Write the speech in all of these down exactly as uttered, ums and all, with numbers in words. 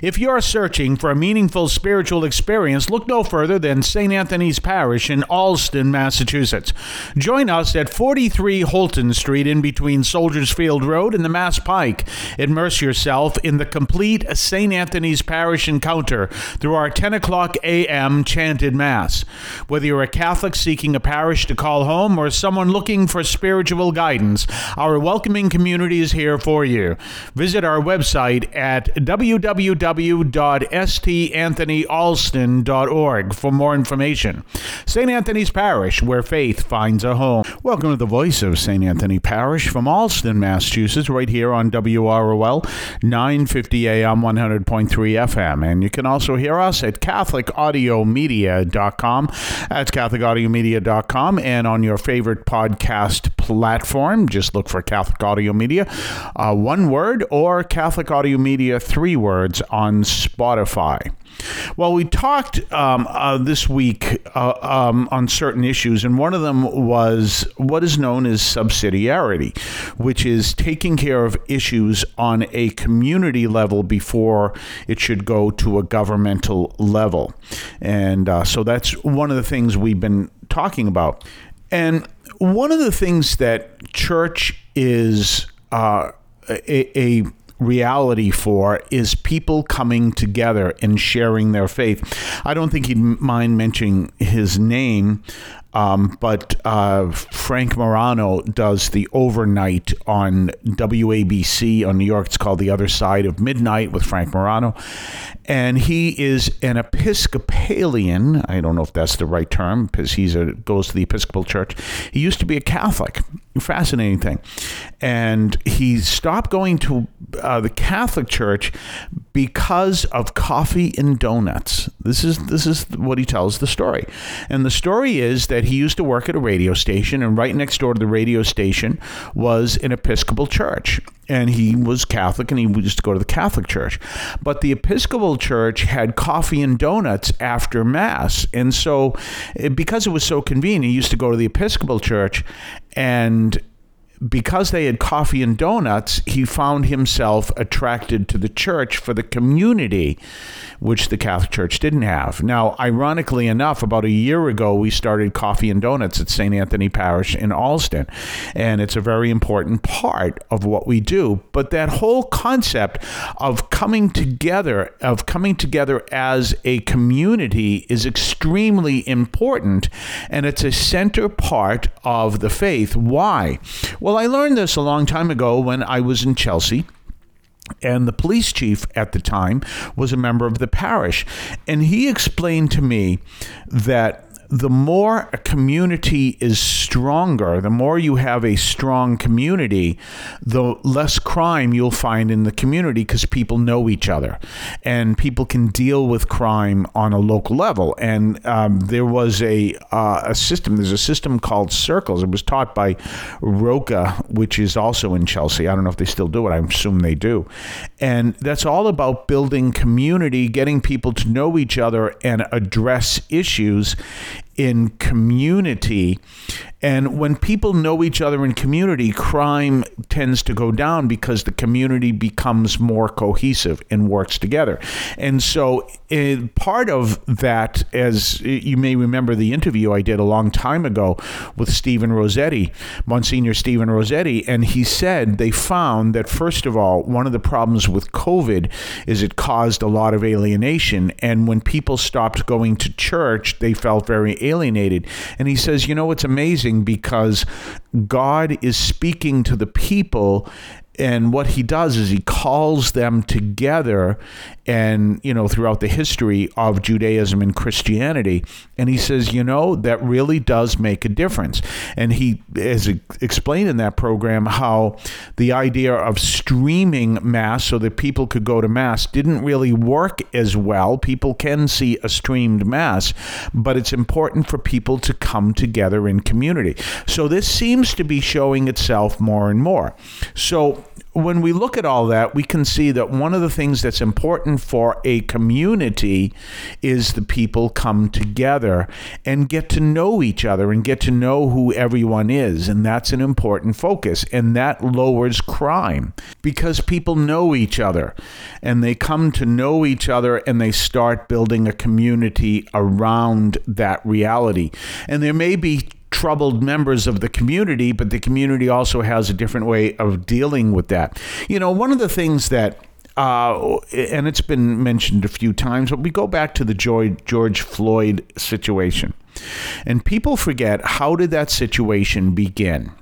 If you're searching for a meaningful spiritual experience, look no further than Saint Anthony's Parish in Allston, Massachusetts. Join us at forty-three Holton Street in between Soldiers Field Road and the Mass Pike. Immerse yourself in the complete Saint Anthony's Parish encounter through our ten o'clock a.m. chanted Mass. Whether you're a Catholic seeking a parish to call home or someone looking for spiritual guidance, our welcoming community is here for you. Visit our website at w w w dot s t anthony allston dot org for more information. Saint Anthony's Parish, where faith finds a home. Welcome to the voice of Saint Anthony Parish from Allston, Massachusetts, right here on W R O L, nine fifty a m, one hundred point three F M. And you can also hear us at catholic audio media dot com. That's catholic audio media dot com. And on your favorite podcast platform, just look for Catholic Audio Media, uh, one word, or Catholic Audio Media, three words on Spotify. Well, we talked um, uh, this week uh, um, on certain issues, and one of them was what is known as subsidiarity, which is taking care of issues on a community level before it should go to a governmental level. And uh, so that's one of the things we've been talking about. And one of the things that church is uh, a, a reality for is people coming together and sharing their faith. I don't think he'd mind mentioning his name, um, but uh, Frank Morano does the overnight on W A B C on New York. It's called The Other Side of Midnight with Frank Morano. And he is an Episcopalian. I don't know if that's the right term because he goes to the Episcopal Church. He used to be a Catholic. Fascinating thing. And he stopped going to uh, the Catholic Church because of coffee and donuts. This is this is what he tells the story. And the story is that he used to work at a radio station, and right next door to the radio station was an Episcopal church. And he was Catholic, and he used to go to the Catholic Church. But the Episcopal Church had coffee and donuts after Mass. And so because it was so convenient, he used to go to the Episcopal Church, and because they had coffee and donuts, he found himself attracted to the church for the community, which the Catholic Church didn't have. Now, ironically enough, about a year ago, we started Coffee and Donuts at Saint Anthony Parish in Allston, and it's a very important part of what we do. But that whole concept of coming together, of coming together as a community is extremely important, and it's a center part of the faith. Why? Well, I learned this a long time ago when I was in Chelsea, and the police chief at the time was a member of the parish. And he explained to me that the more a community is stronger, the more you have a strong community, the less crime you'll find in the community because people know each other and people can deal with crime on a local level. And um, there was a uh, a system, there's a system called Circles. It was taught by Roca, which is also in Chelsea. I don't know if they still do it. I assume they do. And that's all about building community, getting people to know each other and address issues in community. And when people know each other in community, crime tends to go down because the community becomes more cohesive and works together. And so uh, part of that, as you may remember the interview I did a long time ago with Stephen Rossetti, Monsignor Stephen Rossetti, and he said they found that, first of all, one of the problems with COVID is it caused a lot of alienation. And when people stopped going to church, they felt very alienated. And he says, you know, it's amazing because God is speaking to the people, and what he does is he calls them together, and, you know, throughout the history of Judaism and Christianity. And he says, you know, that really does make a difference. And he has explained in that program how the idea of streaming Mass so that people could go to Mass didn't really work as well. People can see a streamed Mass, but it's important for people to come together in community. So this seems to be showing itself more and more. So when we look at all that, we can see that one of the things that's important for a community is the people come together and get to know each other and get to know who everyone is. And that's an important focus. And that lowers crime because people know each other and they come to know each other and they start building a community around that reality. And there may be troubled members of the community, but the community also has a different way of dealing with that. You know, one of the things that, uh, and it's been mentioned a few times, but we go back to the George Floyd situation. And people forget, how did that situation begin?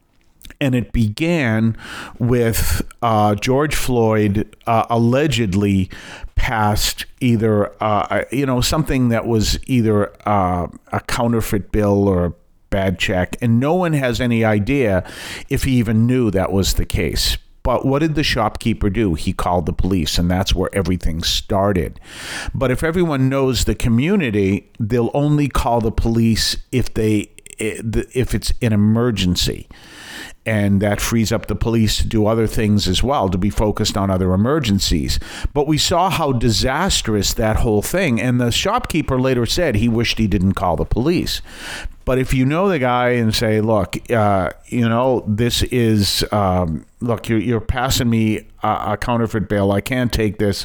And it began with uh, George Floyd uh, allegedly passed either, uh, you know, something that was either uh, a counterfeit bill or a bad check, and no one has any idea if he even knew that was the case. But what did the shopkeeper do? He called the police, and that's where everything started. But if everyone knows the community, they'll only call the police if they if it's an emergency. And that frees up the police to do other things as well, to be focused on other emergencies. But we saw how disastrous that whole thing, and the shopkeeper later said he wished he didn't call the police. But if you know the guy and say, look, uh, you know, this is, um, look, you're, you're passing me a, a counterfeit bill. I can't take this.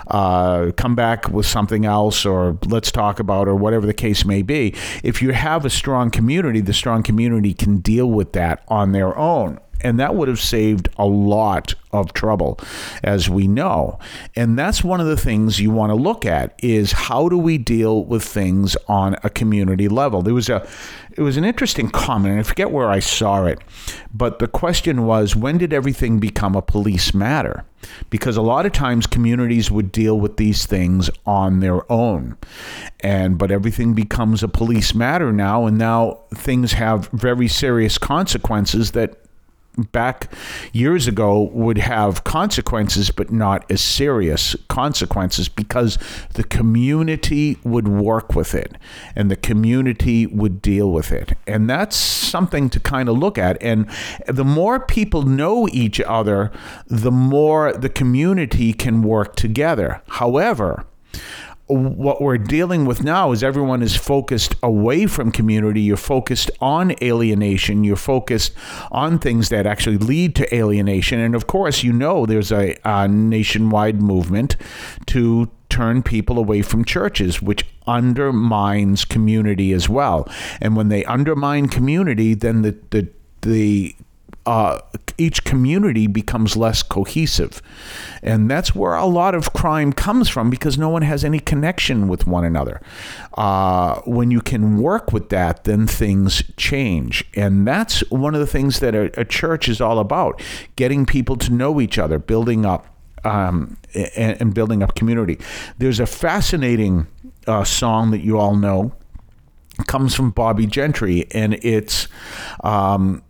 Uh, come back with something else, or let's talk about, or whatever the case may be. If you have a strong community, the strong community can deal with that on their own. And that would have saved a lot of trouble, as we know. And that's one of the things you want to look at, is how do we deal with things on a community level? There was a, it was an interesting comment, and I forget where I saw it, but the question was, when did everything become a police matter? Because a lot of times communities would deal with these things on their own, and but everything becomes a police matter now, and now things have very serious consequences that back years ago would have consequences, but not as serious consequences, because the community would work with it and the community would deal with it. And that's something to kind of look at. And the more people know each other, the more the community can work together. However, what we're dealing with now is everyone is focused away from community. You're focused on alienation. You're focused on things that actually lead to alienation. And of course, you know, there's a, a nationwide movement to turn people away from churches, which undermines community as well. And when they undermine community, then the the the Uh, each community becomes less cohesive. And that's where a lot of crime comes from, because no one has any connection with one another. Uh, when you can work with that, then things change. And that's one of the things that a, a church is all about, getting people to know each other, building up um, and, and building up community. There's a fascinating uh, song that you all know. It comes from Bobby Gentry, and it's um,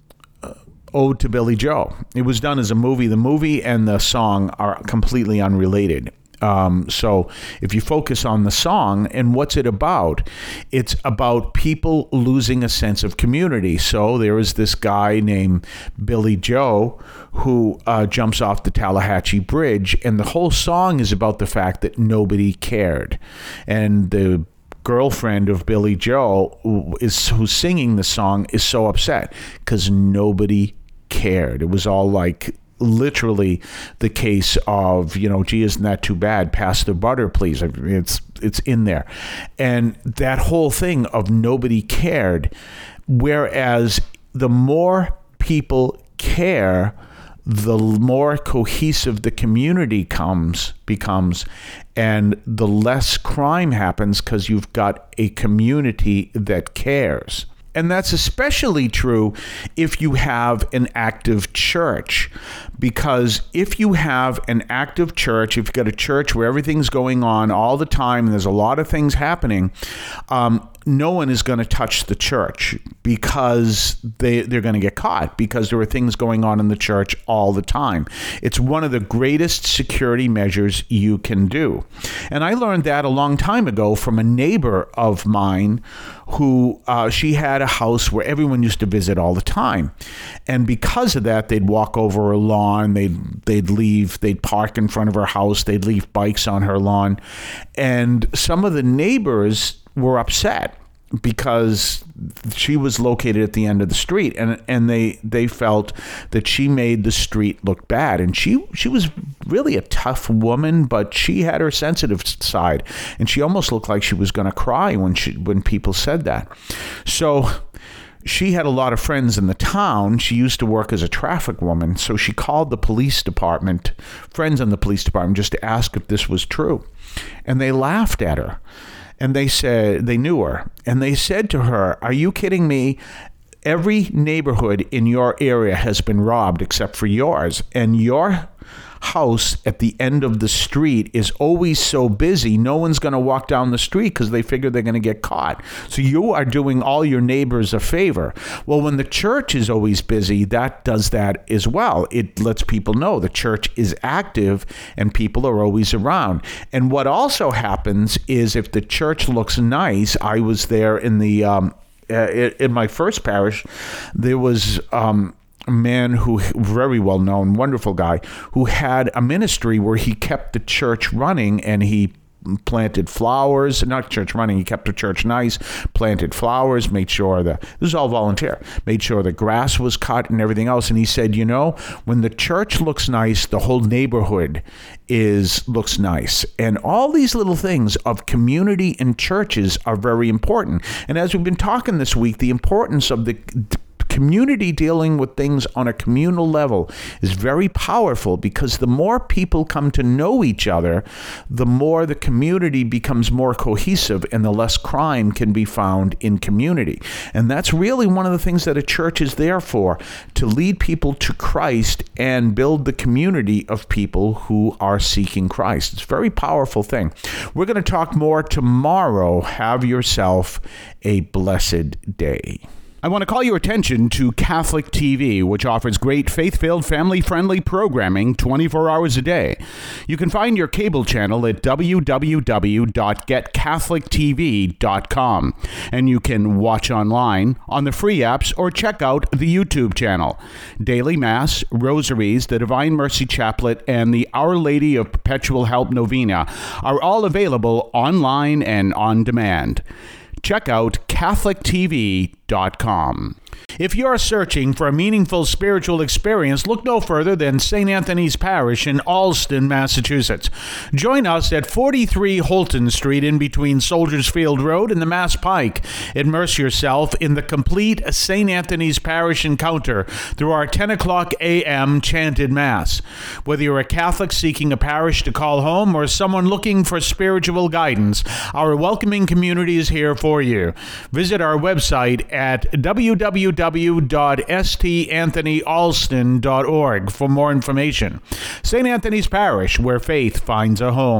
Ode to Billy Joe. It was done as a movie. The movie and the song are completely unrelated. Um, so if you focus on the song and what's it about, it's about people losing a sense of community. So there is this guy named Billy Joe who uh, jumps off the Tallahatchie Bridge, and the whole song is about the fact that nobody cared. And the girlfriend of Billy Joe, who is who's singing the song, is so upset because nobody cared. It was all like literally the case of, you know, gee, isn't that too bad? Pass the butter, please. It's it's in there. And that whole thing of nobody cared, whereas the more people care, the more cohesive the community comes becomes, and the less crime happens because you've got a community that cares. And that's especially true if you have an active church, because if you have an active church, if you've got a church where everything's going on all the time and there's a lot of things happening, um, no one is going to touch the church because they, they're going to get caught, because there are things going on in the church all the time. It's one of the greatest security measures you can do. And I learned that a long time ago from a neighbor of mine who uh, she had a house where everyone used to visit all the time. And because of that, they'd walk over her lawn, they'd, they'd leave, they'd park in front of her house, they'd leave bikes on her lawn. And some of the neighbors were upset because she was located at the end of the street, and and they they felt that she made the street look bad. And she she was really a tough woman, but she had her sensitive side, and she almost looked like she was going to cry when she when people said that. So she had a lot of friends in the town. She used to work as a traffic woman, so she called the police department, friends in the police department, just to ask if this was true. And they laughed at her. And they said, they knew her, and they said to her, "Are you kidding me? Every neighborhood in your area has been robbed except for yours. And your house at the end of the street is always so busy, no one's going to walk down the street because they figure they're going to get caught. So you are doing all your neighbors a favor." Well, when the church is always busy, that does that as well. It lets people know the church is active and people are always around. And what also happens is if the church looks nice, I was there in the um, uh, in my first parish, there was um, a man who, very well known, wonderful guy, who had a ministry where he kept the church running, and he planted flowers, not church running, he kept the church nice, planted flowers, made sure the, this is all volunteer, made sure the grass was cut and everything else. And he said, you know, when the church looks nice, the whole neighborhood is looks nice. And all these little things of community and churches are very important. And as we've been talking this week, the importance of the community dealing with things on a communal level is very powerful, because the more people come to know each other, the more the community becomes more cohesive and the less crime can be found in community. And that's really one of the things that a church is there for, to lead people to Christ and build the community of people who are seeking Christ. It's a very powerful thing. We're going to talk more tomorrow. Have yourself a blessed day. I want to call your attention to Catholic T V, which offers great faith-filled, family-friendly programming twenty-four hours a day. You can find your cable channel at w w w dot get catholic t v dot com, and you can watch online on the free apps or check out the YouTube channel. Daily Mass, Rosaries, the Divine Mercy Chaplet, and the Our Lady of Perpetual Help Novena are all available online and on demand. Check out catholic t v dot com. If you're searching for a meaningful spiritual experience, look no further than Saint Anthony's Parish in Allston, Massachusetts. Join us at forty-three Holton Street in between Soldiers Field Road and the Mass Pike. Immerse yourself in the complete Saint Anthony's Parish encounter through our ten o'clock a.m. chanted Mass. Whether you're a Catholic seeking a parish to call home or someone looking for spiritual guidance, our welcoming community is here for you. Visit our website at w w w dot s t anthony allston dot org for more information. Saint Anthony's Parish, where faith finds a home.